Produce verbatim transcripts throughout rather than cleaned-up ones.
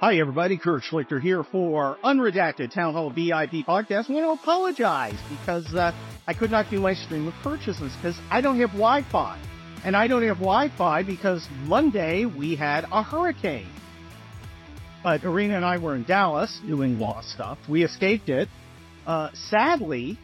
Hi, everybody. Kurt Schlichter here for Unredacted Town Hall V I P Podcast. I want to apologize because uh, I could not do my stream of purchases because I don't have Wi-Fi. And I don't have Wi-Fi because Monday we had a hurricane. But Arena and I were in Dallas doing law stuff. We escaped it. Uh, sadly,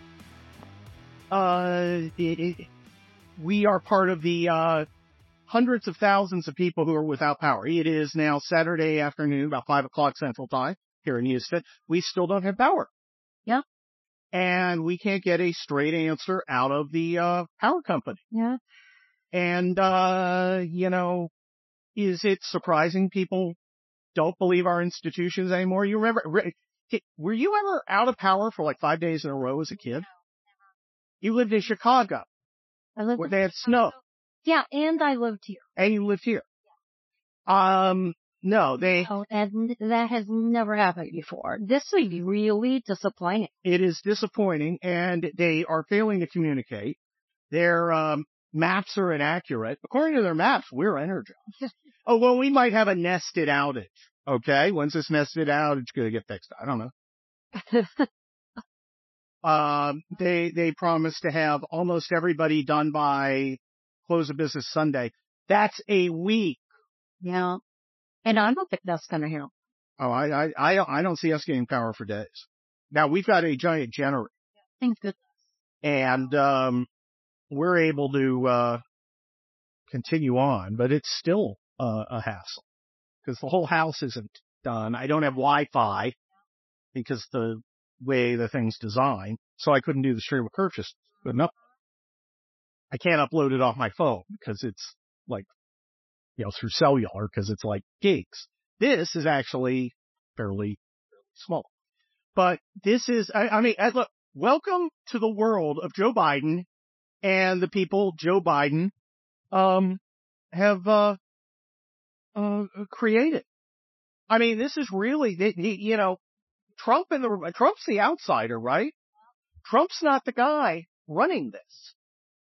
uh, it, it, we are part of the uh, hundreds of thousands of people who are without power. It is now Saturday afternoon, about five o'clock Central Time here in Houston. We still don't have power. Yeah. And we can't get a straight answer out of the uh, power company. Yeah. And, uh, you know, is it surprising people don't believe our institutions anymore? You remember, were you ever out of power for like five days in a row as a kid? No, never. You lived in Chicago. I lived where in they had Chicago. snow. Yeah, and I lived here. And you lived here. Yeah. Um, no, they... Oh, and that has never happened before. This is really disappointing. It is disappointing, and they are failing to communicate. Their um, maps are inaccurate. According to their maps, we're energized. Oh, well, we might have a nested outage. Okay, when's this nested outage going to get fixed? I don't know. um, they they promised to have almost everybody done by close of business Sunday. That's a week. Yeah, and I don't think that's going to help. Oh, I I I don't, I don't see us getting power for days. Now we've got a giant generator. Thank goodness. And um, we're able to uh continue on, but it's still uh, a hassle because the whole house isn't done. I don't have Wi-Fi because the way the thing's designed, so I couldn't do the stream of purchase. Good enough. I can't upload it off my phone because it's like, you know, through cellular because it's like gigs. This is actually fairly small, but this is, I, I mean, look, welcome to the world of Joe Biden and the people Joe Biden, um, have, uh, uh, created. I mean, this is really, you know, Trump and the, Trump's the outsider, right? Trump's not the guy running this.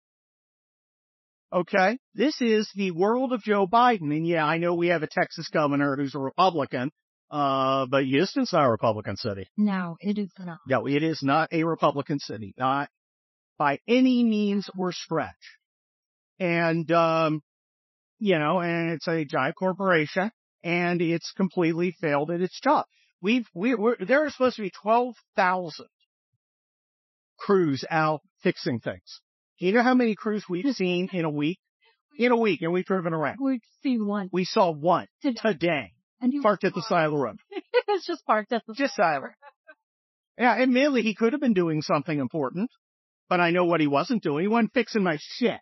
Okay, this is the world of Joe Biden. And yeah, I know we have a Texas governor who's a Republican, uh, but Houston's not a Republican city. No, it is not. No, it is not a Republican city, not by any means or stretch. And, um, you know, and it's a giant corporation and it's completely failed at its job. We've, we, we're, there are supposed to be twelve thousand crews out fixing things. You know how many crews we've seen in a week? In a week, and we've driven around. We've seen one. We saw one today. today And he parked at the side of the road. It was just parked at the Just side of the road. Yeah, admittedly, he could have been doing something important, but I know what he wasn't doing. He wasn't fixing my shit.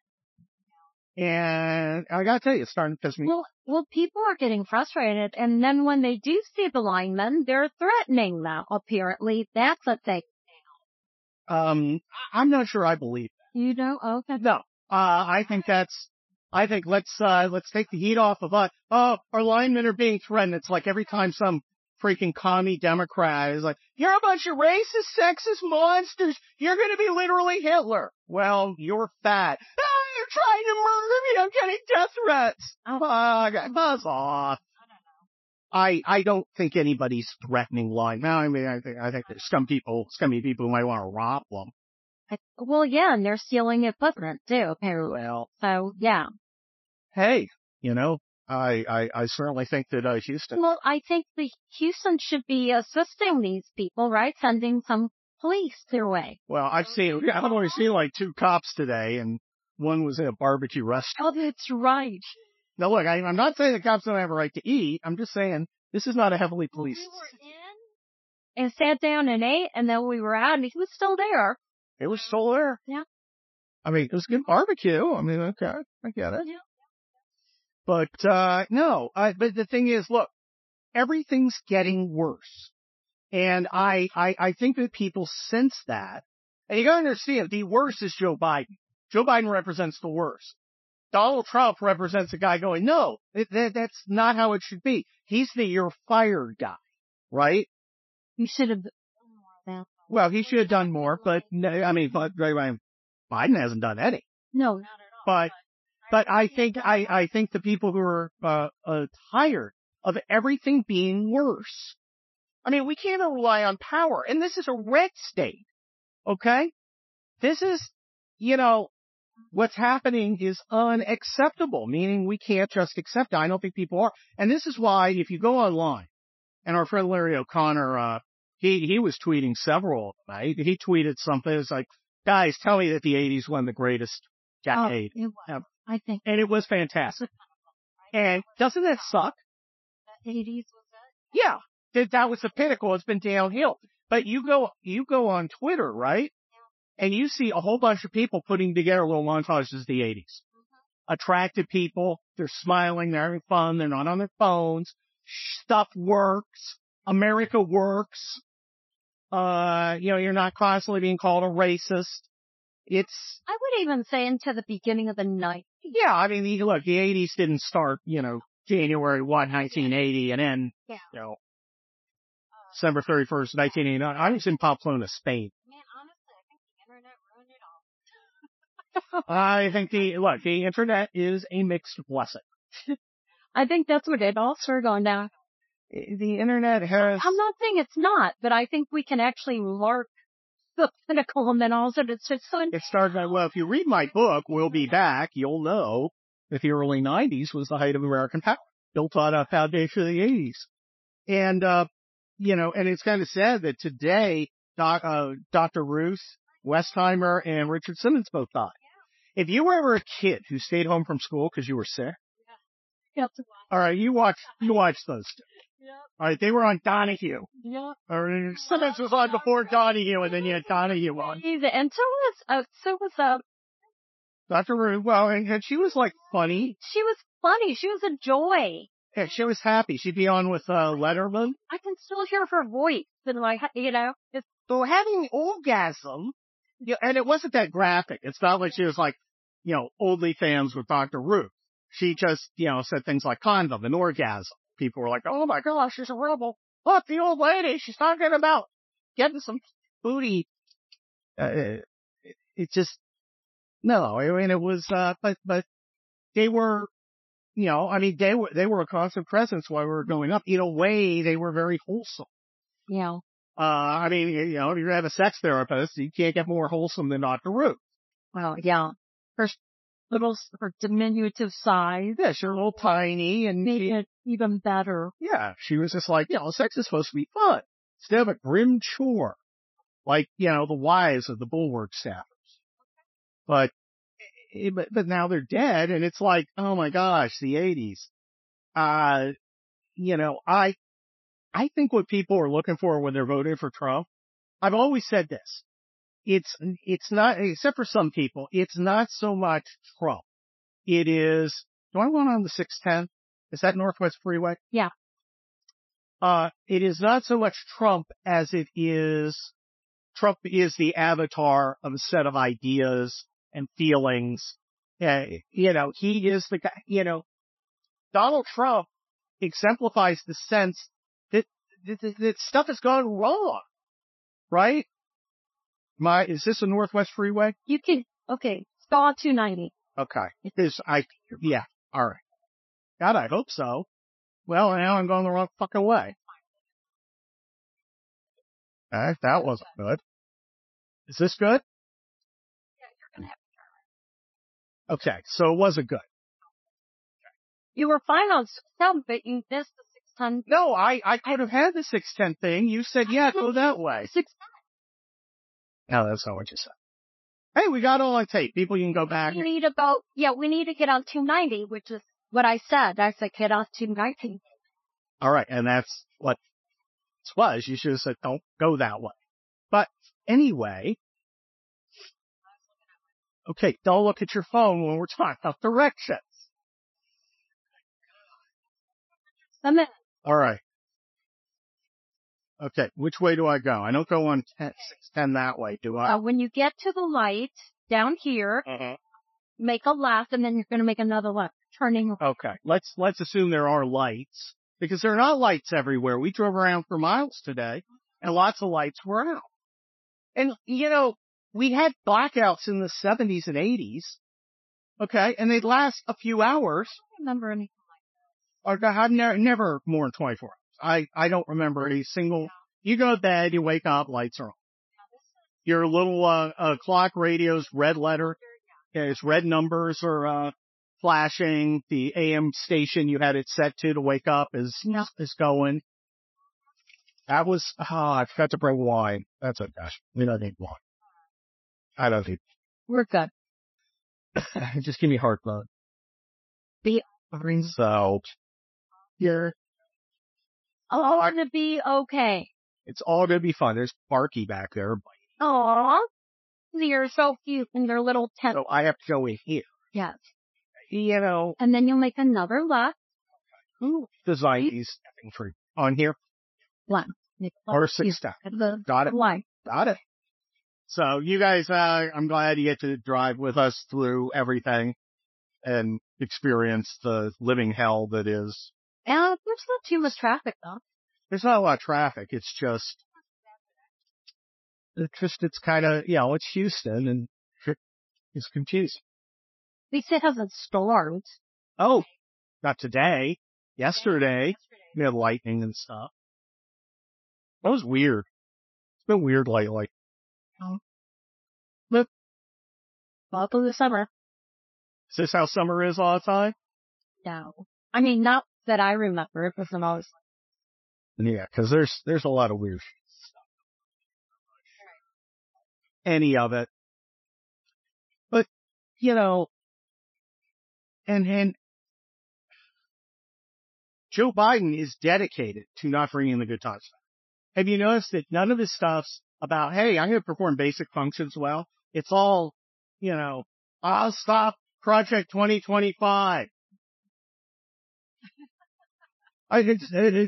And I gotta tell you, it's starting to piss me off. Well, well, people are getting frustrated, and then when they do see the linemen, they're threatening them, apparently. That's a thing. Um, I'm not sure I believe that. You know? Okay. No. Uh, I think that's, I think let's, uh, let's take the heat off of us. Oh, our linemen are being threatened. It's like every time some freaking commie Democrat is like, you're a bunch of racist, sexist monsters. You're going to be literally Hitler. Well, you're fat. Oh, you're trying to murder me. I'm getting death threats. Oh, buzz off. I, I don't think anybody's threatening line. Now, I mean, I think, I think there's some people, scummy people who might want to rob them. I, well, yeah, and they're stealing equipment too, apparently. Well, so, yeah. Hey, you know, I, I, I certainly think that, uh, Houston. Well, I think the Houston should be assisting these people, right? Sending some police their way. Well, I've seen, I've only seen like two cops today, and one was at a barbecue restaurant. Oh, that's right. Now, look, I, I'm not saying the cops don't have a right to eat. I'm just saying this is not a heavily policed. We were in and sat down and ate, and then we were out, and he was still there. It was still there. Yeah. I mean, it was a good barbecue. I mean, okay, I get it. Yeah. But, uh, no, I, but the thing is, look, everything's getting worse. And I, I, I think that people sense that. And you gotta understand, the worst is Joe Biden. Joe Biden represents the worst. Donald Trump represents a guy going, no, it, that, that's not how it should be. He's the you're fired guy, right? You should have done more of that. Well, he should have done more, but no, I mean, but Biden hasn't done any. No, not at all. But, but I think, I, I think the people who are, uh, uh, tired of everything being worse. I mean, we can't rely on power. And this is a red state. Okay? This is, you know, what's happening is unacceptable, meaning we can't just accept it. I don't think people are. And this is why if you go online, and our friend Larry O'Connor, uh, he, he was tweeting several of them, right? He tweeted something. It's like, guys, tell me that the eighties won the greatest decade. Oh, it was. I think. And it was fantastic. And doesn't that suck? The eighties was it? Yeah. That, that was the pinnacle. It's been downhill. But you go, you go on Twitter, right? And you see a whole bunch of people putting together little montages of the eighties. Mm-hmm. Attractive people. They're smiling. They're having fun. They're not on their phones. Stuff works. America works. Uh, you know, you're not constantly being called a racist. It's... I would even say into the beginning of the nineties. Yeah, I mean, the, look, the eighties didn't start, you know, January first, nineteen eighty, and then, yeah. you know, December thirty-first, nineteen eighty-nine. I was in Pamplona, Spain. Man, honestly, I think the internet ruined it all. I think the, look, the internet is a mixed blessing. I think that's what it all started going down. The internet has... I'm not saying it's not, but I think we can actually mark the pinnacle and then all of a sudden it's just so... It started, well, if you read my book, We'll Be Back, you'll know that the early nineties was the height of American power, built on a foundation of the eighties. And, uh, you know, and it's kind of sad that today, doc, uh, Doctor Ruth Westheimer and Richard Simmons both died. If you were ever a kid who stayed home from school because you were sick, Yep. all right, you watch, you watch those two. Yep. All right, they were on Donahue. Yeah. Or Simmons was on before Donahue, and then you had Donahue on. And so was, uh, so was, uh, Doctor Ruth, well, and, and she was like funny. She was funny. She was a joy. Yeah, she was happy. She'd be on with, uh, Letterman. I can still hear her voice. And like, you know, it's, so having orgasm, yeah, and it wasn't that graphic. It's not like she was like, you know, OnlyFans with Doctor Ruth. She just, you know, said things like condom and orgasm. People were like, oh my gosh, she's a rebel. Look, the old lady, she's talking about getting some booty. Uh, it, it just, no, I mean, it was, uh, but, but they were, you know, I mean, they were, they were a constant presence while we were growing up. In a way, they were very wholesome. Yeah. Uh, I mean, you know, if you have a sex therapist, you can't get more wholesome than Doctor Ruth. Well, yeah. Her little, her diminutive size. Yeah, she's a little tiny and made she, it even better. Yeah, she was just like, you know, sex is supposed to be fun instead of a grim chore, like, you know, the wives of the Bulwark staffers. But, but, but now they're dead, and it's like, oh my gosh, the eighties. Uh, you know, I, I think what people are looking for when they're voting for Trump, I've always said this. It's, it's not, except for some people, it's not so much Trump. It is, do I want on the six ten? Is that Northwest Freeway? Yeah. Uh, it is not so much Trump as it is, Trump is the avatar of a set of ideas and feelings. Uh, you know, he is the guy, you know, Donald Trump exemplifies the sense that, that, that, that stuff has gone wrong, right? My, is this a Northwest Freeway? You can, okay, it's on two ninety. Okay. Because I, yeah, alright. God, I hope so. Well, now I'm going the wrong fucking way. Uh, that wasn't good. Is this good? Yeah, you're gonna have to turn. Okay, so it wasn't good. You were fine on six ten, but you missed the six ten. No, I, I could have had the six ten thing. You said, yeah, go that way. six ten. No, that's not what you said. Hey, we got all on tape. People, you can go back. We need to go, yeah, we need to get on two ninety, which is what I said. I said, get on two ninety. All right. And that's what it was. You should have said, don't go that way. But anyway, okay, don't look at your phone when we're talking about directions. Some minutes. All right. Okay, which way do I go? I don't go on six ten that way, do I? Uh, when you get to the light down here, uh-huh. make a left, and then you're going to make another left, turning. Okay, let's let's assume there are lights, because there are not lights everywhere. We drove around for miles today, and lots of lights were out. And, you know, we had blackouts in the seventies and eighties, okay, and they'd last a few hours. I don't remember anything like Or I never, never more than twenty-four hours. I, I don't remember a single, you go to bed, you wake up, lights are on. Your little, uh, uh clock radio's red letter, its red numbers are, uh, flashing. The A M station you had it set to to wake up is, Yeah. is going. That was, oh, I forgot to bring wine. That's a gosh. We don't need wine. I don't need, We're good. just give me heartburn. Be So, here, all gonna be okay. it's all gonna be fun. There's Barky back there. Aw. You're so cute in your little tent. So I have to go in here. Yes. You know, And then you'll make another left. who designed these stepping tree on here? One. Or six step. The Got it. line. Got it. So you guys, uh, I'm glad you get to drive with us through everything and experience the living hell that is. And there's not too much traffic though. There's not a lot of traffic. It's just, it's just, it's kind of, you know, it's Houston and it's confusing. At least it hasn't stormed. Oh, not today. Yesterday, we had lightning and stuff. That was weird. It's been weird lately. Oh. Look. Welcome to summer. Is this how summer is all the time? No. I mean, not that I remember, because I'm always Yeah, because there's there's a lot of weird stuff. Any of it. But, you know, and, and Joe Biden is dedicated to not bringing the good times back. Have you noticed that none of his stuff's about, hey, I'm going to perform basic functions well? It's all, you know, I'll stop Project twenty twenty-five. I, it, it,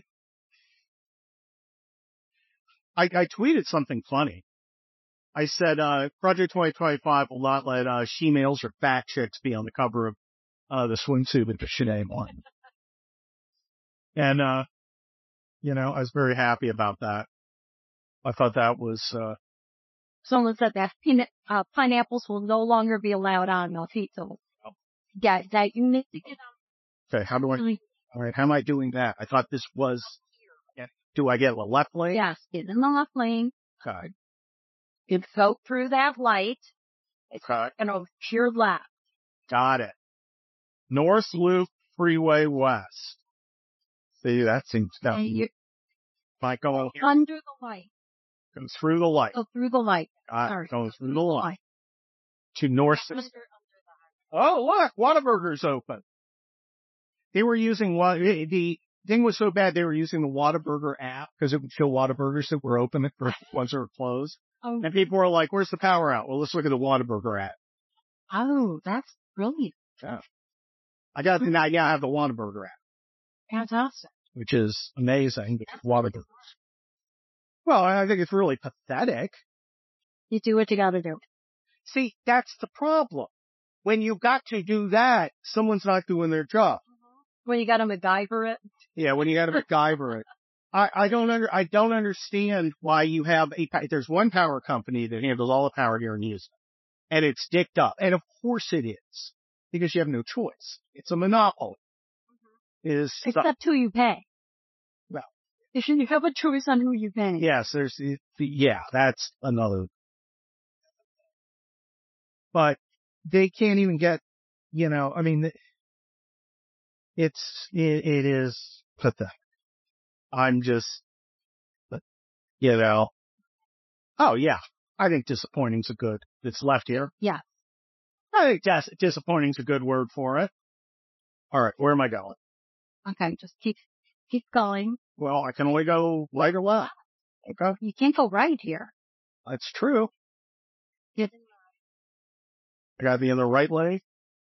I, I tweeted something funny. I said, uh, Project twenty twenty-five will not let, uh, she-males or fat chicks be on the cover of, uh, the swimsuit with the Sinead line. And, uh, you know, I was very happy about that. I thought that was, uh, someone said that peanut, uh, pineapples will no longer be allowed on mojito. Oh. Yeah, that you need to get okay, how do I, on. all right, how am I doing that? I thought this was, yeah, do I get a left lane? Yes, get in the left lane. Okay. You go through that light. Okay. And over to your left. Got it. North Loop Freeway West. See, that seems, no. And you If I go here, under the light. go through the light. Go through the light. Uh, Sorry. go through the light. Light. To North. Under, under Oh, look, Whataburger's open. They were using what the thing was so bad they were using the Whataburger app because it would show Whataburgers that were open for ones that were closed. Oh. And people were like, "Where's the power out?" Well, let's look at the Whataburger app. Oh, that's brilliant. Yeah. I got the I now have the Whataburger app, Fantastic. which is amazing. Whataburgers. Well, I think it's really pathetic. You do what you gotta do. See, that's the problem. When you got to do that, someone's not doing their job. When you gotta MacGyver it. Yeah, when you got to MacGyver it. I, I don't under, I don't understand why you have a, there's one power company that handles all the power here in Houston. And it's dicked up. And of course it is. Because you have no choice. It's a monopoly. It is, Except who you pay. Well. You should have a choice on who you pay. yes, there's, the, yeah, that's another. But they can't even get, you know, I mean, it's, it, it is pathetic. I'm just, you know, oh yeah, I think disappointing's a good, it's left here. Yeah. I think dis- disappointing's a good word for it. All right, where am I going? Okay, just keep, keep going. Well, I can only go right or left. Okay. You can't go right here. That's true. Just I gotta be in the right lane.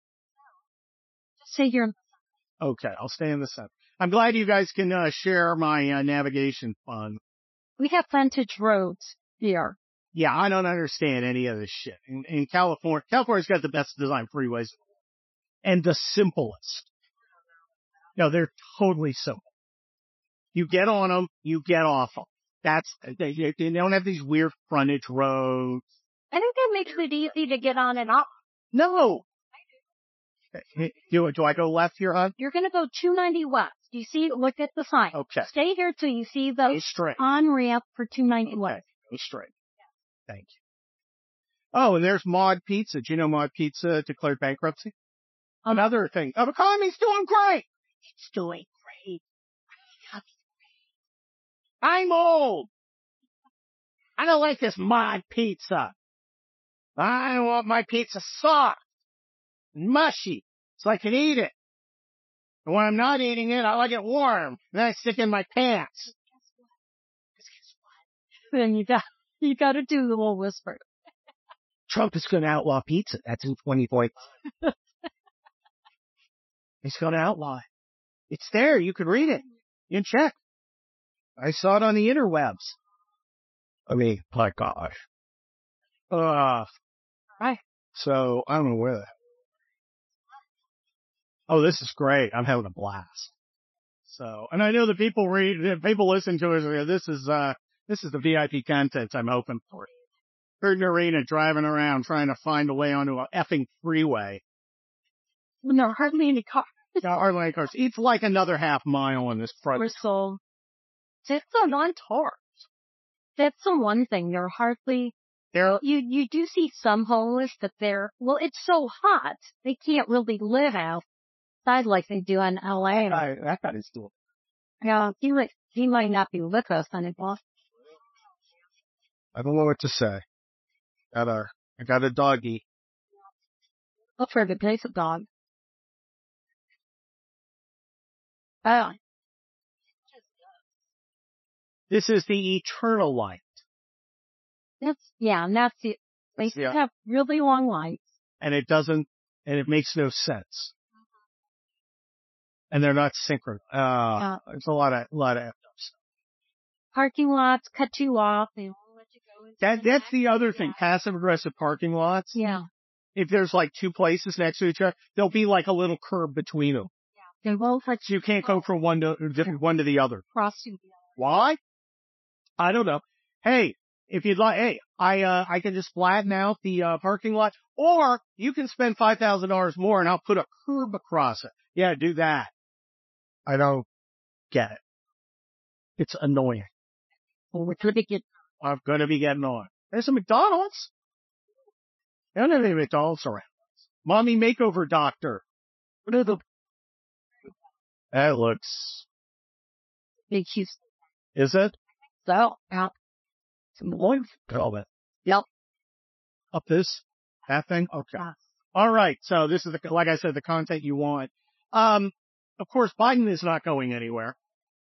say you're, Okay, I'll stay in the center. I'm glad you guys can uh, share my uh, navigation fun. we have frontage roads here. Yeah, I don't understand any of this shit. In, in California, California's got the best designed freeways and the simplest. No, they're totally simple. You get on them, you get off them. That's, they, they don't have these weird frontage roads. I think that makes it easy to get on and off. No. Do, do I go left here, hon? You're gonna go two ninety west. You see, look at the sign. Okay. Stay here till you see Go the straight. on-ramp for two ninety-one. Okay. Go straight. Thank you. Oh, and there's Mod Pizza. Do you know Mod Pizza declared bankruptcy? Um, Another thing. Oh, the economy's doing great. It's doing great. I'm old. I don't like this Mod Pizza. I want my pizza soft and mushy so I can eat it. And when I'm not eating it, I like it warm. Then I stick it in my pants. Then you got, you got to do the little whisper. Trump is going to outlaw pizza. That's in twenty points. He's going to outlaw it. It's there. You can read it. You can check. I saw it on the interwebs. I mean, my gosh. Uh, Right. so I don't know where that. Oh, this is great. I'm having a blast. So, and I know the people read, the people listen to us. This is, uh, this is the V I P content I'm hoping for. Heard Narita driving around trying to find a way onto a effing freeway. When there are hardly any cars. Yeah, hardly any cars. It's like another half mile in this front. We're so, it's a non-tour. That's the one thing. There are hardly, There, you, you do see some homeless, but they're, well, it's so hot. They can't really live outside like they do in L A. I, that guy is doing. Yeah, he might, he might not be with us anymore. I don't know what to say. Got a, I got a doggy. Look for the place of dog. Oh, This is the eternal light. that's, yeah, and that's it. They Yeah. have really long lights. And it doesn't, and it makes no sense. And they're not synchronous. Uh, Yeah. it's a lot of, a lot of F-ups. Parking lots cut you off. They won't let you go into That, that's the other thing. Passive aggressive parking lots. Yeah. If there's like two places next to each other, there'll be like a little curb between them. They won't let So you can't go from one to, one to the other. cross you. Why? I don't know. Hey, if you'd like, hey, I, uh, I can just flatten out the, uh, parking lot, or you can spend five thousand dollars more and I'll put a curb across it. Yeah, do that. I don't get it. It's annoying. Well, we're trying to get, I'm gonna be getting on. There's a McDonald's. I don't have any McDonald's around. Mommy makeover doctor. What are the, that looks, big huge. is it? So, yeah. Some more. Oh, but Yep. up this, that thing? Okay. Yeah. All right. So this is the, like I said, the content you want. Um, of course, Biden is not going anywhere.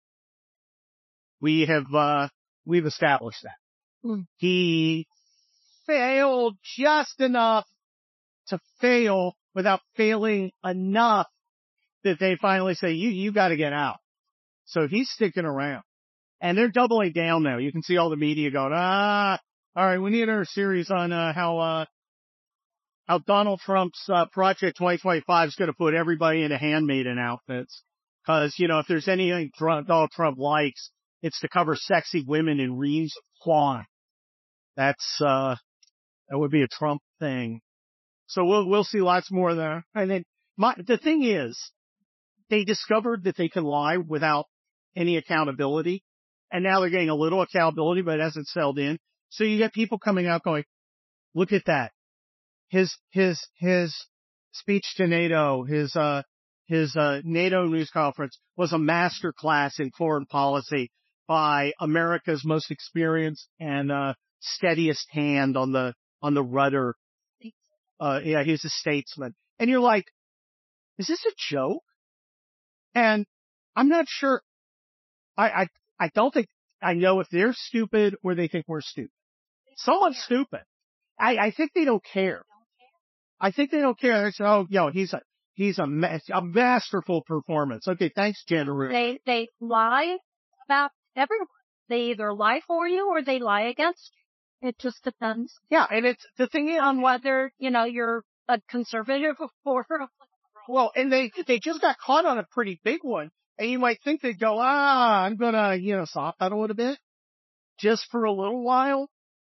We have, uh, we've established that. Hmm. He failed just enough to fail without failing enough that they finally say, you, you got to get out. So he's sticking around. And they're doubling down now. You can see all the media going, ah, all right, we need our series on, uh, how, uh, how Donald Trump's, uh, Project twenty twenty-five is going to put everybody into handmaiden outfits. Cause, you know, if there's anything Trump, Donald Trump likes, it's to cover sexy women in reams of cloth. That's, uh, that would be a Trump thing. So we'll, we'll see lots more there. And then my, the thing is, they discovered that they can lie without any accountability. And now they're getting a little accountability, but it hasn't settled in. So you get people coming out going, look at that. His, his, his speech to NATO, his, uh, his, uh, NATO news conference was a master class in foreign policy by America's most experienced and, uh, steadiest hand on the, on the rudder. Uh, yeah, he's a statesman. And you're like, is this a joke? And I'm not sure. I, I, I don't think I know if they're stupid or they think we're stupid. Someone's stupid. I, I think they don't care. I think they don't care. They say, oh, yo, he's a, he's a, ma- a masterful performance. Okay. Thanks, Jenna. They, they lie about everyone. They either lie for you or they lie against you. It just depends Yeah. And it's the thing is, on whether, you know, you're a conservative or, well, and they, they just got caught on a pretty big one. And you might think they'd go, ah, I'm going to, you know, soft pedal it a bit just for a little while.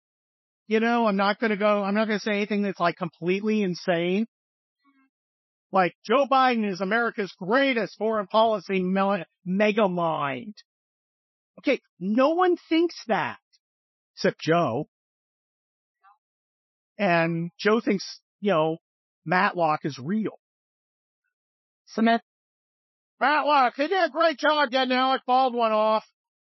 You know, I'm not going to go, I'm not going to say anything that's like completely insane. Like, Joe Biden is America's greatest foreign policy me- mega mind. Okay, no one thinks that, except Joe. And Joe thinks, you know, Matlock is real. Smith. Matlock, he did a great job getting Alec Baldwin off.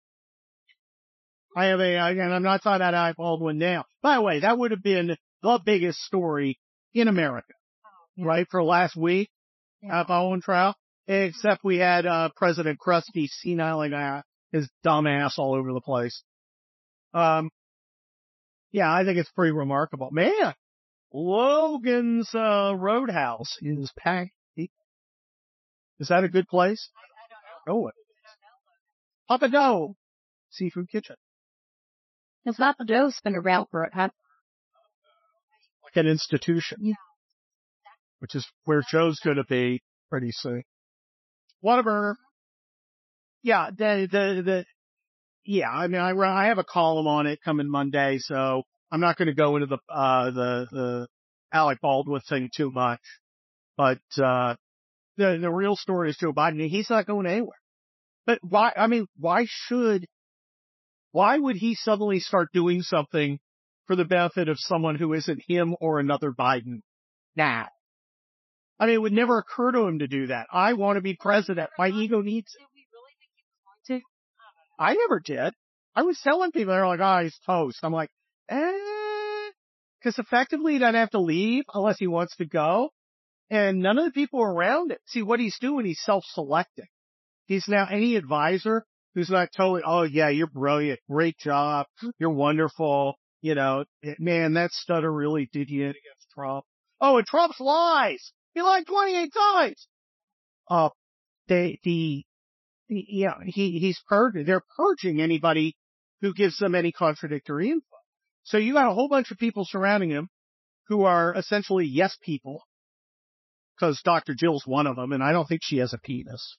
I have a, and I'm not talking about Alec Baldwin now. By the way, that would have been the biggest story in America, Yeah. right, for last week. Yeah. Alec Baldwin trial. Except we had, uh, President Krusty seniling uh, his dumb ass all over the place. Um, yeah, I think it's pretty remarkable. Man, Logan's, uh, Roadhouse is packed. Is that a good place? Go it. Papa Doe Seafood Kitchen. It's not the Joe's been around for it, huh? Like an institution. Yeah. Which is where Joe's gonna be pretty soon. Whataburger. Yeah, the, the, the, yeah, I mean, I, I have a column on it coming Monday, so I'm not gonna go into the, uh, the, the Alec Baldwin thing too much. But, uh, the, the real story is Joe Biden. He's not going anywhere. But why, I mean, why should, why would he suddenly start doing something for the benefit of someone who isn't him or another Biden now? I mean, it would never occur to him to do that. I want to be president. My ego needs it. I never did. I was telling people, they're like, oh, he's toast. I'm like, eh, because effectively he doesn't have to leave unless he wants to go. And none of the people around it. See, what he's doing, he's self-selecting. He's now any advisor who's not totally, oh yeah, you're brilliant, great job, you're wonderful, you know, man, that stutter really did you in against Trump. Oh, and Trump's lies. He lied twenty-eight times. Uh, they, the, the, yeah, he, he's purging, they're purging anybody who gives them any contradictory info. So you got a whole bunch of people surrounding him who are essentially yes people. Because Doctor Jill's one of them, and I don't think she has a penis.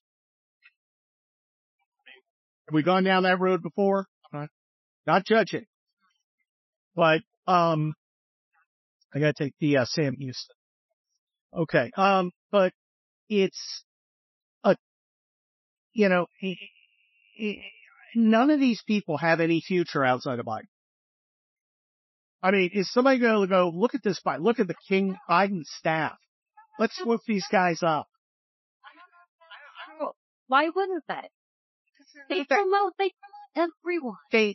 Have we gone down that road before? Not, not judging. But, um, I gotta take the, uh, Sam Houston. Okay, um, but it's a, you know, it, it, none of these people have any future outside of Biden. I mean, is somebody going to go, look at this Biden, look at the King Biden staff. Let's swoop these guys up. Why wouldn't they? They promote, they promote everyone. They,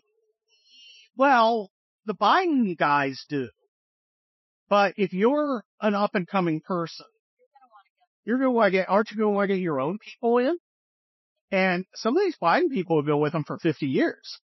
well, the Biden guys do. But if you're an up and coming person, you're going to want to get, aren't you going to want to get your own people in? And some of these Biden people have been with him for fifty years.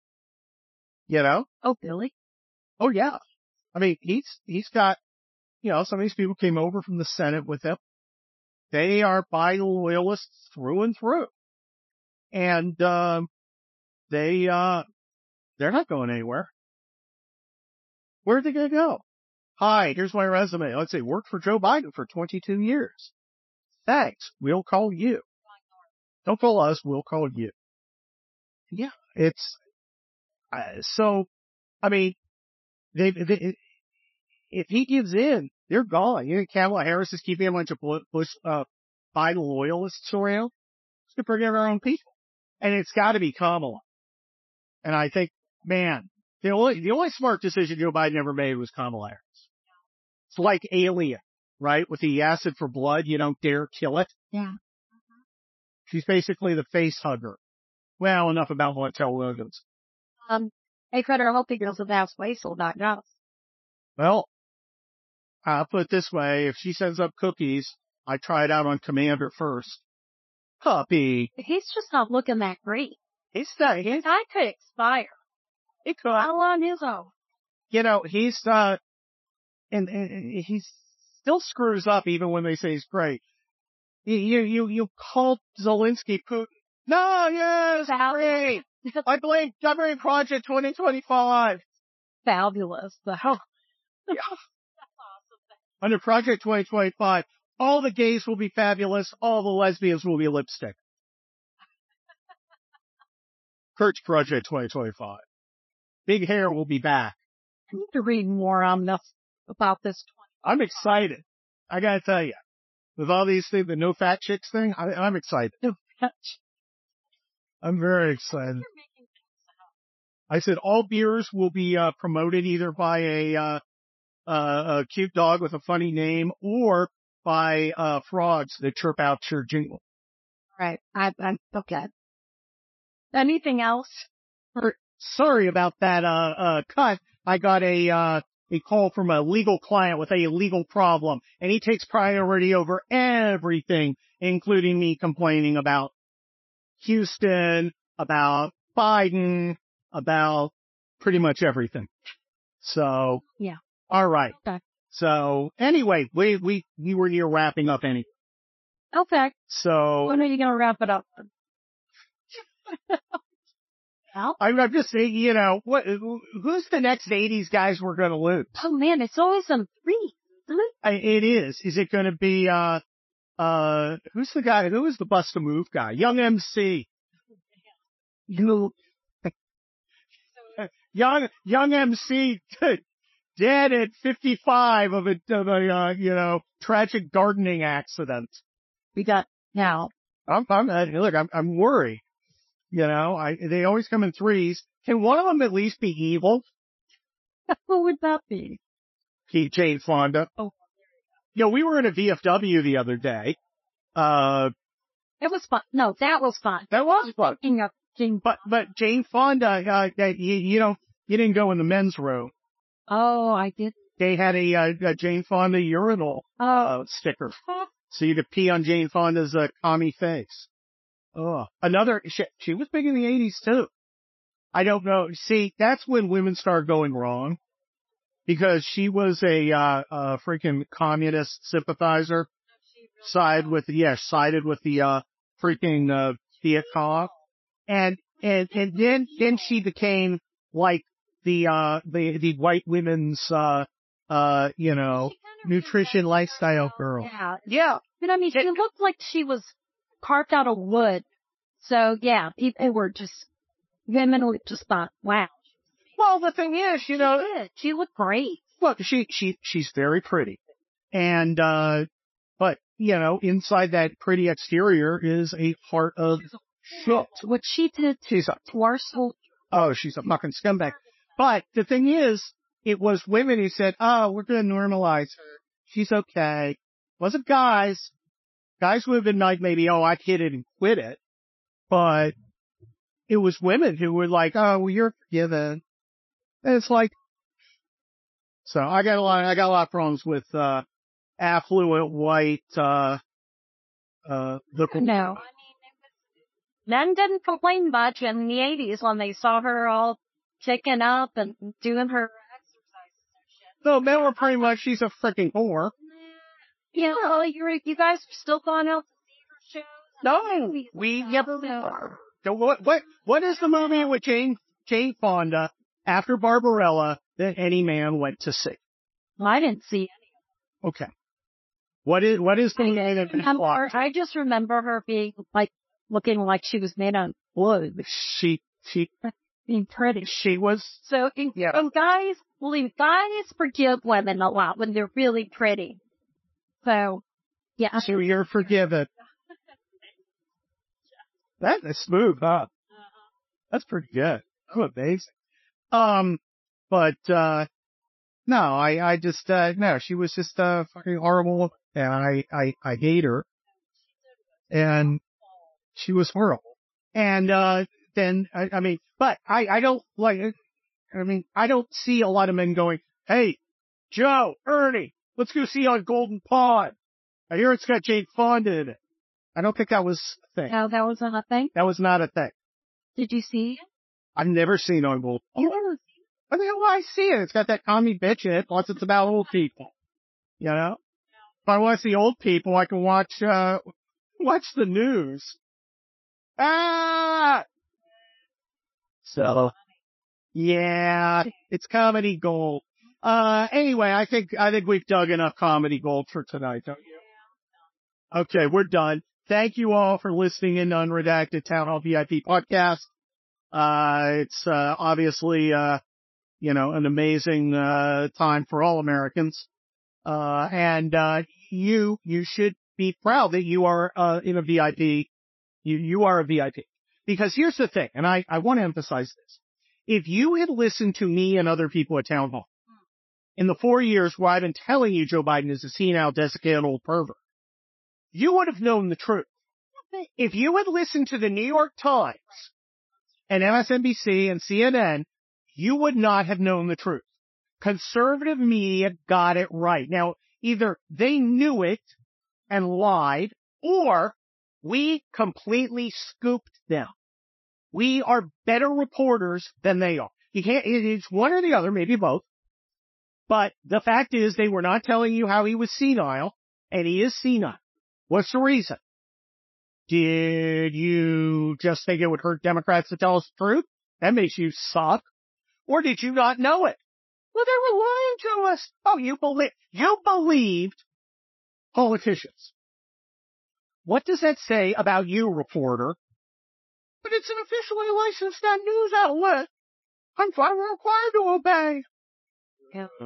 You know? Oh, Billy? Oh, yeah. I mean, he's, he's got, you know, some of these people came over from the Senate with him. They are Biden loyalists through and through. And, um, they, uh, they're not going anywhere. Where are they going to go? Hi, here's my resume. Let's say worked for Joe Biden for twenty-two years. Thanks. We'll call you. Don't call us. We'll call you. Yeah, it's, uh, so, I mean, they, they, if he gives in, they're gone. You think Kamala Harris is keeping a bunch of Bush, uh, Biden loyalists around? It's going to bring our own people. And it's got to be Kamala. And I think, man, the only, the only smart decision Joe Biden ever made was Kamala Harris. It's like Alien, right? With the acid for blood, you don't dare kill it. Yeah. She's basically the face hugger. Well, enough about Montel Williams. Um, hey, Fred, I hope he goes to the house Weasel, not Jones. Well, I'll put it this way. If she sends up cookies, I try it out on Commander first. Puppy. He's just not looking that great. He's not, he's, His eye could expire. he could. All on his own. You know, he's, uh, and, and he still screws up even when they say he's great. You, you, you, you called Zelensky Putin. No, yes, great. I blame, I blame Project twenty twenty-five. Fabulous. The hell. Yeah. Under Project twenty twenty-five, all the gays will be fabulous, all the lesbians will be lipstick. Kurt's Project twenty twenty-five. Big hair will be back. I need to read more on this, about this. I'm excited. I gotta tell you. with all these things, the no fat chicks thing. I, I'm excited. I'm very excited. I said all beers will be uh, promoted either by a, uh, uh, a cute dog with a funny name or by uh, frogs that chirp out your jingle. Right. I, I'm okay. Anything else? Or, sorry about that uh, uh, cut. I got a uh, a call from a legal client with a legal problem, and he takes priority over everything, including me complaining about Houston, about Biden, about pretty much everything. So, yeah. All right. Okay. So anyway, we, we, we were near wrapping up anyway. Okay. So. When are you going to wrap it up? Well, I'm, I'm just saying, you know, what, who's the next eighties guys we're going to lose? Oh man, it's always on three. I, it is. Is it going to be, uh, uh, who's the guy? Who is the Bust a Move guy? Young M C. You, young, young M C, dead at fifty-five of a, of a, uh, you know, tragic gardening accident. We got now. I'm, I'm, look, I'm, I'm worried. You know, I, they always come in threes. Can one of them at least be evil? Who would that be? Jane Fonda. Oh. You know, we were in a V F W the other day. Uh, it was fun. No, that was fun. That was fun. Jane. But, but Jane Fonda, uh, you, you know, you didn't go in the men's room. Oh, I did. They had a, uh, a Jane Fonda urinal, oh. uh, sticker. So you could pee on Jane Fonda's, uh, commie face. Oh, another, she, she was big in the eighties too. I don't know. See, that's when women started going wrong. Because she was a, uh, uh, freaking communist sympathizer. Side with, yeah, sided with the, uh, freaking, uh, Viet Cong. And, and, and then, then she became like the, uh, the, the white women's, uh, uh, you know, nutrition lifestyle girl. Yeah. Yeah. But I mean, she looked like she was carved out of wood. So yeah, people were just, women would just thought, wow. Well, the thing is, you know, she, did. She looked great. Look, she, she, she's very pretty. And, uh, but, you know, inside that pretty exterior is a heart of shit. What she did she's a, to our soul. Oh, she's a fucking scumbag. But the thing is, it was women who said, oh, we're going to normalize her. She's okay. Wasn't guys. Guys would have been like, maybe, oh, I hit it and quit it. But it was women who were like, oh, well, you're forgiven. And it's like, so I got a lot, I got a lot of problems with, uh, affluent white, uh, uh, the. No. Men didn't complain much in the eighties when they saw her all kicking up and doing her exercises and shit. No, men were pretty much, she's a freaking whore. You know, you're, you guys are still going out to see her shows? No, we, yep. So what, what, what is the movie with Jane, Jane Fonda after Barbarella that any man went to see? Well, I didn't see any. Okay. What is, what is the name of the I just remember her being like, looking like she was made on wood. She, she, being pretty. She was. So, yeah. And guys, believe guys forgive women a lot when they're really pretty. So, yeah. So you're forgiven. That is smooth, huh? Uh-huh. That's pretty good. I'm amazing. Um, but, uh, no, I, I just, uh, no, she was just, uh, fucking horrible. And I, I, I hate her. And she was horrible. And, uh, then, I, I mean, but I, I don't like, I mean, I don't see a lot of men going, hey, Joe, Ernie, let's go see on Golden Pond. I hear it's got Jane Fonda in it. I don't think that was a thing. No, that was not a thing? That was not a thing. Did you see it? I've never seen on Golden Pond. You never seen it? What the hell do I see it? It's got that commie bitch in it, plus it's about old people. You know? If I want to see old people, I can watch, uh, watch the news. Ah! So, yeah, it's comedy gold. Uh, anyway, I think, I think we've dug enough comedy gold for tonight, don't you? Okay, we're done. Thank you all for listening in to Unredacted Town Hall V I P podcast. Uh, it's, uh, obviously, uh, you know, an amazing, uh, time for all Americans. Uh, and, uh, you, you should be be proud that you are uh, in a V I P. You you are a V I P. Because here's the thing, and I, I want to emphasize this. If you had listened to me and other people at Town Hall in the four years where I've been telling you Joe Biden is a senile, desiccated old pervert, you would have known the truth. If you had listened to the New York Times and M S N B C and C N N, you would not have known the truth. Conservative media got it right. Now, either they knew it and lied, or we completely scooped them. We are better reporters than they are. You can't, it's one or the other, maybe both. But the fact is they were not telling you how he was senile, and he is senile. What's the reason? Did you just think it would hurt Democrats to tell us the truth? That makes you suck. Or did you not know it? Well, they were lying to us. Oh, you believe, you believed politicians. What does that say about you, reporter? But it's an officially licensed news outlet. I'm fine, we're required to obey. Yeah.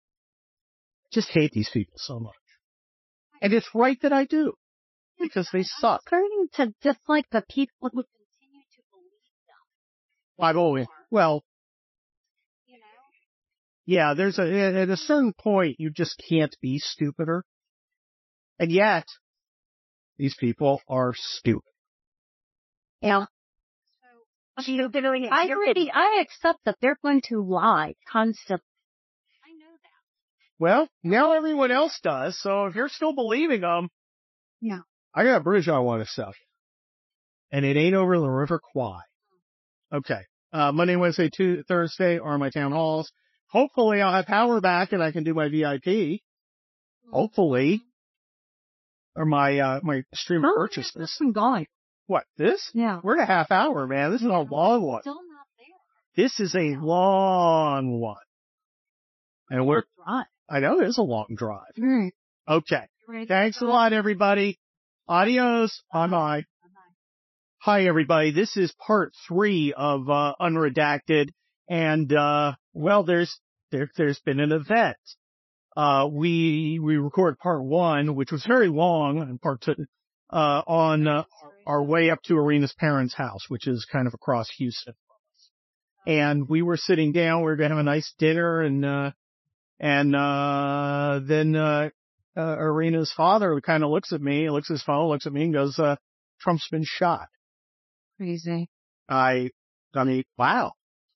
Just hate these people so much. And it's right that I do. Because they suck. I'm starting to dislike the people who continue to believe them. I've always, well, You know? yeah, there's a, at a certain point, you just can't be stupider. And yet, these people are stupid. Yeah. So, I already, I accept that they're going to lie constantly. I know that. Well, now everyone else does, so if you're still believing them, Yeah. I got a bridge I want to sell. And it ain't over the River Kwai. Okay. Uh, Monday, Wednesday, Tuesday, Thursday are my town halls. Hopefully I'll have power back and I can do my V I P. Hopefully. Or my, uh, my stream Oh, purchases. this one going. What, this? Yeah. We're at a half hour, man. This is a long one. Still not there. This is a long one. And we're, Right. I know it's a long drive. Mm. Okay. Thanks a lot, everybody. Adios. Bye-bye. Hi, everybody. This is part three of uh, Unredacted. And, uh, well, there's, there, there's been an event. Uh, we, we recorded part one, which was very long, and part two, uh, on, uh, our way up to Arena's parents' house, which is kind of across Houston. And we were sitting down, we were going to have a nice dinner, and, uh, and, uh, then, uh, uh, Arena's father kind of looks at me, looks at his phone, looks at me and goes, uh, Trump's been shot. Crazy. I, I mean, wow.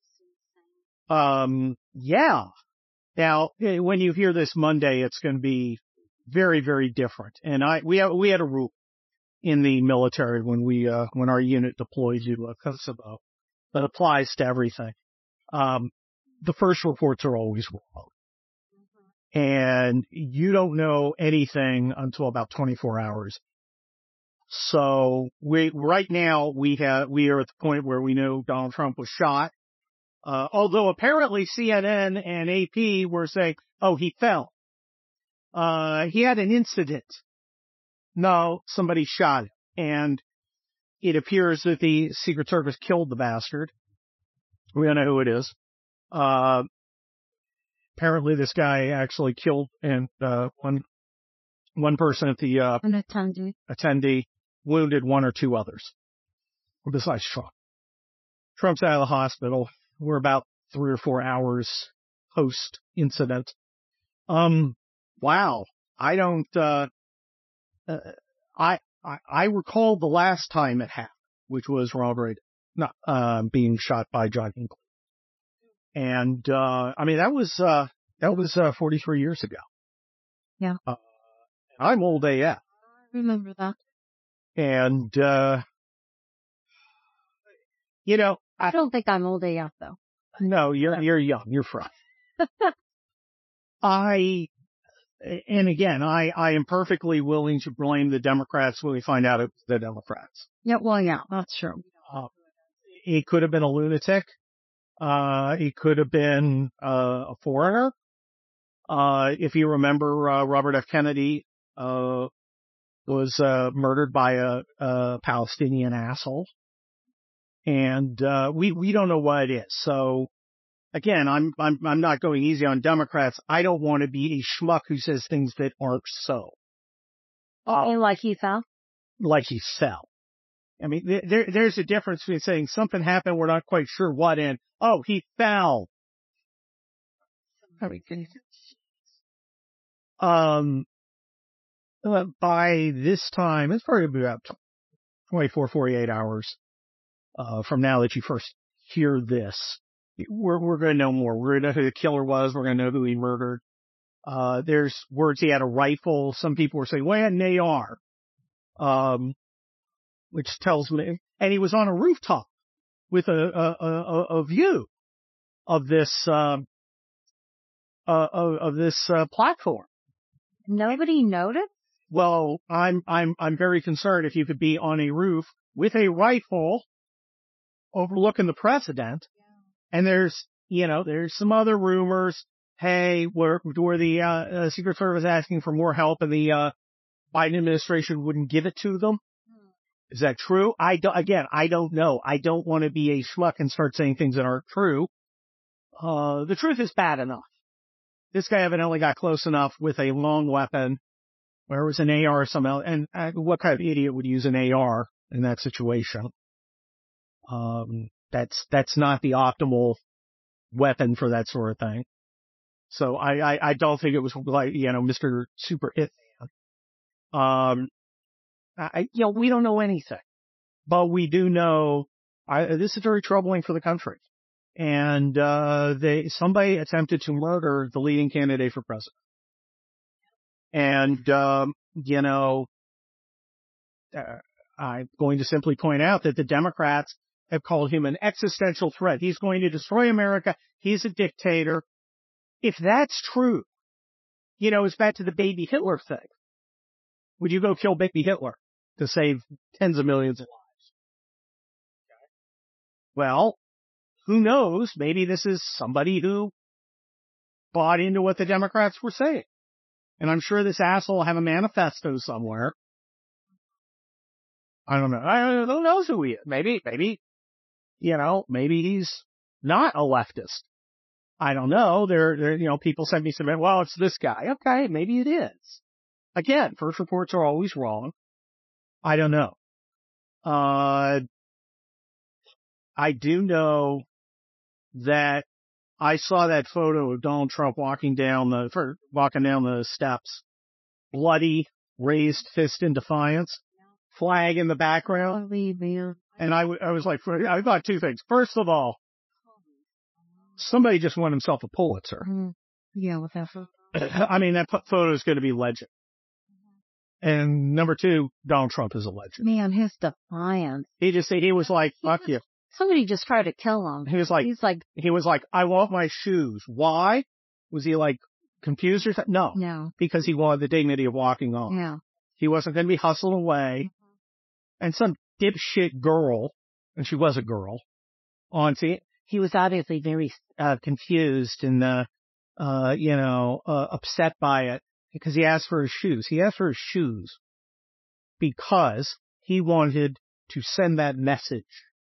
Um, yeah. Now, when you hear this Monday, it's going to be very, very different. And I, we have, we had a rule in the military when we, uh, when our unit deployed to uh, Kosovo that applies to everything. Um, the first reports are always wrong. Mm-hmm. And you don't know anything until about twenty-four hours. So we, right now we have, we are at the point where we know Donald Trump was shot. Uh, although apparently C N N and A P were saying, oh, he fell. Uh, he had an incident. No, somebody shot him. And it appears that the Secret Service killed the bastard. We don't know who it is. Uh, apparently this guy actually killed and, uh, one, one person at the, uh, An attendee. attendee wounded one or two others. Besides Trump. Trump's out of the hospital. We're about three or four hours post incident. Um, wow. I don't, uh, uh I, I, I recall the last time it happened, which was Robert, not, uh, being shot by John Hinckley. And, uh, I mean, that was, uh, that was, uh, forty-three years ago. Yeah. Uh, I'm old A F. I remember that. And, uh, you know, I don't think I'm old A F though. No, you're, you're young. You're fresh. I, and again, I, I am perfectly willing to blame the Democrats when we find out it's the Democrats. Yeah, well, yeah, that's true. Uh, he could have been a lunatic. Uh, he could have been, uh, a foreigner. Uh, if you remember, uh, Robert F. Kennedy, uh, was, uh, murdered by a, a Palestinian asshole. And, uh, we, we don't know what it is. So again, I'm, I'm, I'm not going easy on Democrats. I don't want to be a schmuck who says things that aren't so. Oh, like he fell? Like he fell. I mean, there, there's a difference between saying something happened, we're not quite sure what, and, oh, he fell. I mean, can you, um, uh, by this time, it's probably about twenty-four, forty-eight hours, uh, from now that you first hear this. We're, we're going to know more. We're going to know who the killer was. We're going to know who he murdered. Uh, there's words he had a rifle. Some people were saying, well, he had an A R. Um, which tells me, and he was on a rooftop with a, a, a, a view of this, um, uh, of, of this, uh, platform. Nobody noticed? Well, I'm, I'm, I'm very concerned if you could be on a roof with a rifle overlooking the president. Yeah. And there's, you know, there's some other rumors. Hey, where, where the, uh, uh, Secret Service asking for more help and the, uh, Biden administration wouldn't give it to them. Hmm. Is that true? I don't, again, I don't know. I don't want to be a schmuck and start saying things that aren't true. Uh, the truth is bad enough. This guy evidently got close enough with a long weapon, where it was an A R or something else. And uh, what kind of idiot would use an A R in that situation? Um, that's, that's not the optimal weapon for that sort of thing. So I, I, I don't think it was like, you know, Mister Super It. Um, I, you know, we don't know anything, but we do know, I, this is very troubling for the country. And, uh, they, somebody attempted to murder the leading candidate for president. And, um, you know, uh, I'm going to simply point out that the Democrats have called him an existential threat. He's going to destroy America. He's a dictator. If that's true, you know, it's back to the baby Hitler thing. Would you go kill baby Hitler to save tens of millions of lives? Well, who knows? Maybe this is somebody who bought into what the Democrats were saying. And I'm sure this asshole will have a manifesto somewhere. I don't know. I don't know. Who knows who he is? Maybe, maybe, you know, maybe he's not a leftist. I don't know. There, there, you know, people send me some, well, it's this guy. Okay, maybe it is. Again, first reports are always wrong. I don't know. Uh, I do know that I saw that photo of Donald Trump walking down the, for, walking down the steps, bloody, raised fist in defiance, flag in the background. And I, I was like, I thought two things. First of all, somebody just won himself a Pulitzer. Mm-hmm. Yeah, with that photo. I mean, that photo is going to be legend. And number two, Donald Trump is a legend. Man, his defiance. He just, he was like, fuck you. Somebody just tried to kill him. He was like, He's like, he was like, I want my shoes. Why? Was he like confused or something? No. No. Because he wanted the dignity of walking on. Yeah. He wasn't going to be hustled away. Mm-hmm. And some dipshit girl, and she was a girl, on see, he was obviously very, uh, confused and, uh, uh, you know, uh, upset by it. Because he asked for his shoes. He asked for his shoes because he wanted to send that message.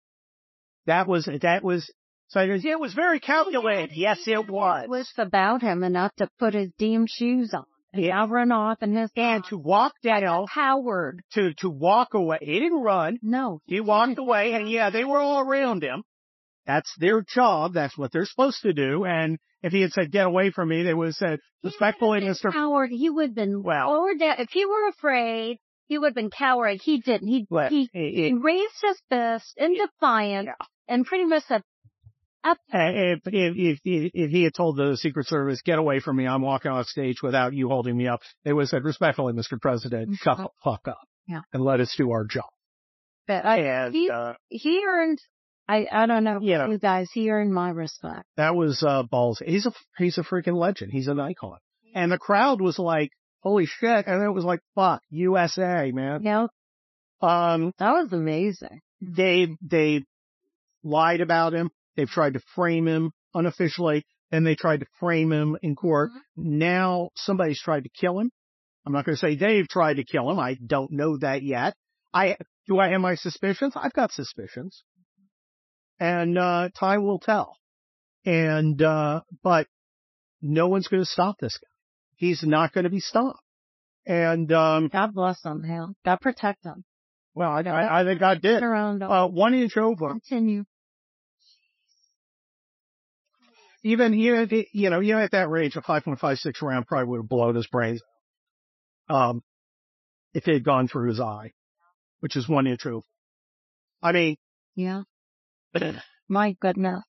That was, that was, so it was, it was very calculated. Yes, it was. It was about him enough to put his damn shoes on. Yeah, run off and his and to walk down. Howard. To, to walk away. He didn't run. No. He walked away and yeah, they were all around him. That's their job. That's what they're supposed to do. And if he had said, get away from me, they would have said, respectfully, Mister Howard, he would have been, well, or down. If he were afraid, he would have been coward. He didn't. He, well, he, it, he raised his fist in defiance yeah. and pretty much said, up. If, if, if, if he had told the Secret Service, get away from me, I'm walking off stage without you holding me up, they would have said, respectfully, Mister President, mm-hmm. shut the fuck up. Yeah. And let us do our job. But I, and, he, uh, he earned, I, I don't know, you, know, you guys, he earned my respect. That was, uh, balls. He's a, he's a freaking legend. He's an icon. And the crowd was like, holy shit. And it was like, fuck, U S A, man. Yeah. Um, that was amazing. They, they lied about him. They've tried to frame him unofficially. Then they tried to frame him in court. Mm-hmm. Now somebody's tried to kill him. I'm not going to say Dave tried to kill him. I don't know that yet. I, do I have my suspicions? I've got suspicions. And, uh, time will tell. And, uh, but no one's going to stop this guy. He's not going to be stopped. And, um, God bless them, hell. God protect them. Well, I, I, I think God did. Around uh, one inch over. Continue. Even, you you know, even at that range, a five point five six round probably would have blown his brains, um, if it had gone through his eye, which is one inch over. I mean. Yeah. My goodness.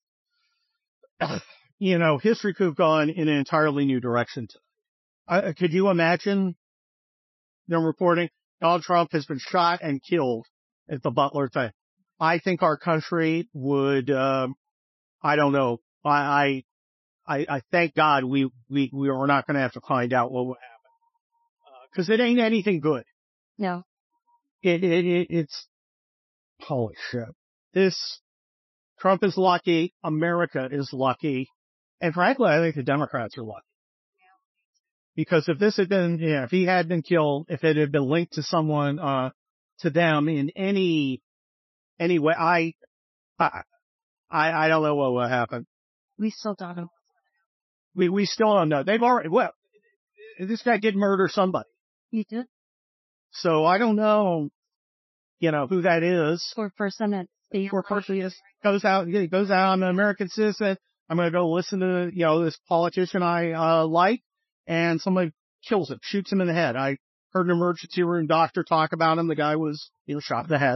You know, history could have gone in an entirely new direction. Uh, could you imagine them reporting Donald Trump has been shot and killed at the Butler thing? I think our country would, um, I don't know. I, I, I thank God we, we, we are not going to have to find out what would happen. Uh, cause it ain't anything good. No. It, it, it, it's, holy shit. This, Trump is lucky. America is lucky. And frankly, I think the Democrats are lucky. Because if this had been, yeah, if he had been killed, if it had been linked to someone, uh, to them in any, any way, I, I, I don't know what would happen. We still don't know. We, we still don't know. They've already, well, this guy did murder somebody. He did? So I don't know, you know, who that is. For person that, for person is, goes out, he goes out, I'm an American citizen. I'm going to go listen to, you know, this politician I, uh, like. And somebody kills him, shoots him in the head. I heard an emergency room doctor talk about him. The guy was, he was shot in the head.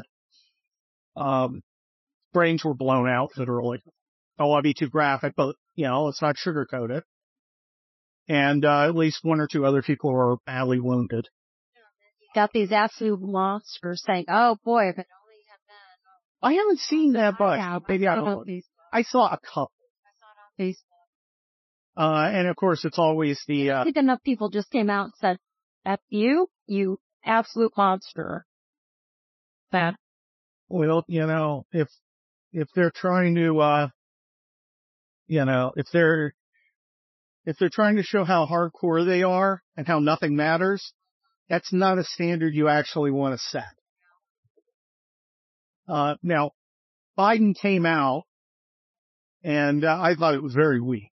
Um, brains were blown out, literally. Don't want to be too graphic, but, you know, let's not sugarcoat it. And, uh, at least one or two other people were badly wounded. Got these absolute monsters saying, oh boy, if it only had been. I haven't seen that, but yeah, maybe I don't. I saw a couple. I saw it on Facebook. Uh, and of course, it's always the, uh, I think enough people just came out and said, F you, you absolute monster. That. Well, you know, if, if they're trying to, uh, you know, if they're, if they're trying to show how hardcore they are and how nothing matters, that's not a standard you actually want to set. Uh, now, Biden came out and uh, I thought it was very weak.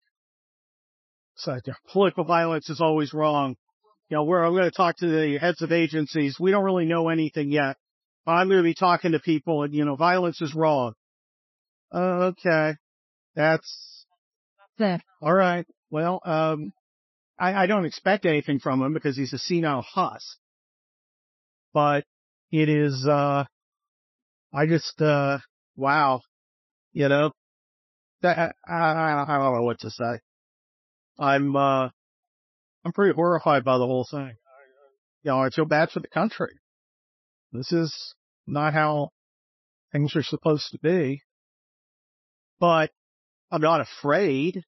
So political violence is always wrong. You know, where I'm going to talk to the heads of agencies. We don't really know anything yet. I'm going to be talking to people and, you know, violence is wrong. Uh, okay. That's, yeah. All right. Well, um, I, I don't expect anything from him because he's a senile huss. But it is, uh, I just, uh, wow. You know, that, I, I, I don't know what to say. I'm, uh, I'm pretty horrified by the whole thing. You know, I feel bad for the country. This is not how things are supposed to be. But I'm not afraid.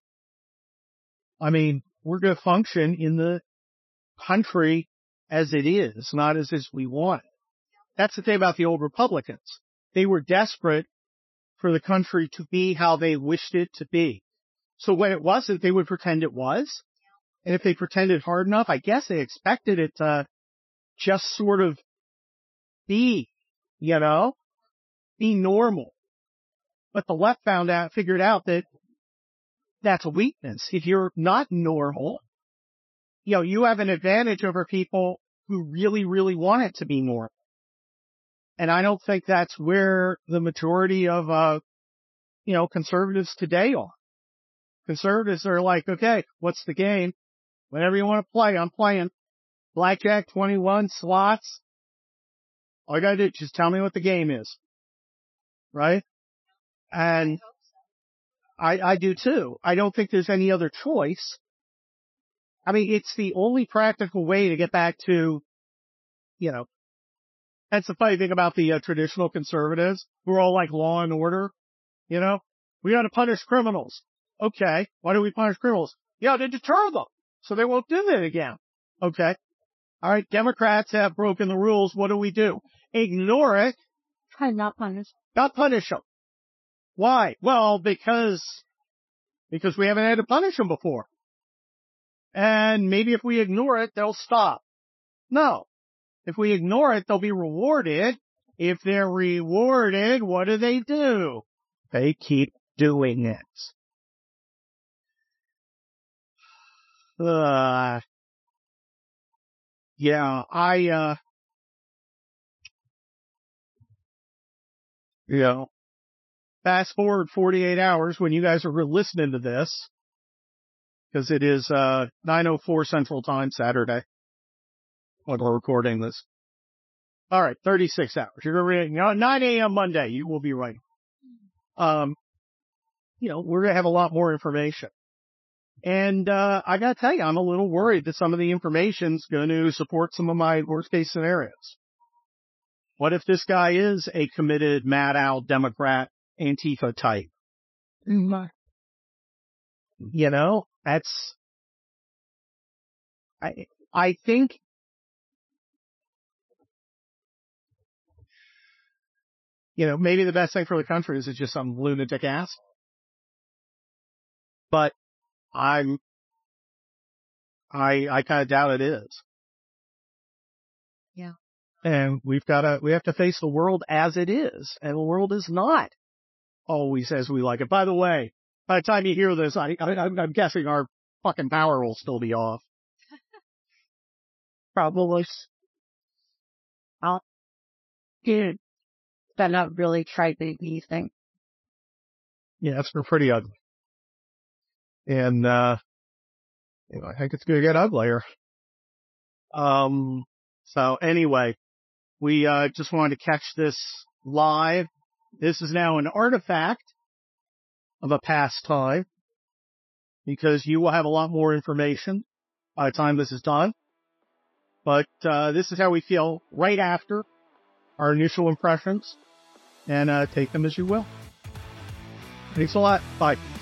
I mean, we're going to function in the country as it is, not as as we want it. That's the thing about the old Republicans. They were desperate for the country to be how they wished it to be. So when it wasn't, they would pretend it was. And if they pretended hard enough, I guess they expected it to just sort of be, you know, be normal. But the left found out, figured out that that's a weakness. If you're not normal, you know, you have an advantage over people who really, really want it to be normal. And I don't think that's where the majority of, uh, you know, conservatives today are. Conservatives are like, okay, what's the game? Whenever you want to play, I'm playing. Blackjack, twenty-one, slots. All you gotta do, just tell me what the game is. Right? And I, I do too. I don't think there's any other choice. I mean, it's the only practical way to get back to, you know, that's the funny thing about the uh, traditional conservatives. We're all like law and order, you know? We gotta punish criminals. Okay, why do we punish criminals? Yeah, to deter them, so they won't do it again. Okay. All right, Democrats have broken the rules. What do we do? Ignore it. Try not punish. Not punish them. Why? Well, because, because we haven't had to punish them before. And maybe if we ignore it, they'll stop. No. If we ignore it, they'll be rewarded. If they're rewarded, what do they do? They keep doing it. Uh, yeah, I, uh, you know, fast forward forty-eight hours when you guys are listening to this, because it is, uh, nine oh four Central Time Saturday when we're recording this. All right, thirty-six hours. You're going to read, you know, nine a.m. Monday, you will be right. Um, you know, we're going to have a lot more information. And, uh, I got to tell you, I'm a little worried that some of the information's going to support some of my worst case scenarios. What if this guy is a committed Mad Owl Democrat Antifa type? Mm-hmm. You know, that's, I, I think, you know, maybe the best thing for the country is it's just some lunatic ass. But I'm, I, I kind of doubt it is. Yeah. And we've got to, we have to face the world as it is. And the world is not always as we like it. By the way, by the time you hear this, I, I, I'm guessing our fucking power will still be off. Probably. I'll, dude, but not really try to be thing. Yeah, it's pretty ugly. And, uh, you know, I think it's going to get uglier. Um, so anyway, we, uh, just wanted to catch this live. This is now an artifact of a past time because you will have a lot more information by the time this is done. But, uh, this is how we feel right after our initial impressions, and, uh, take them as you will. Thanks a lot. Bye.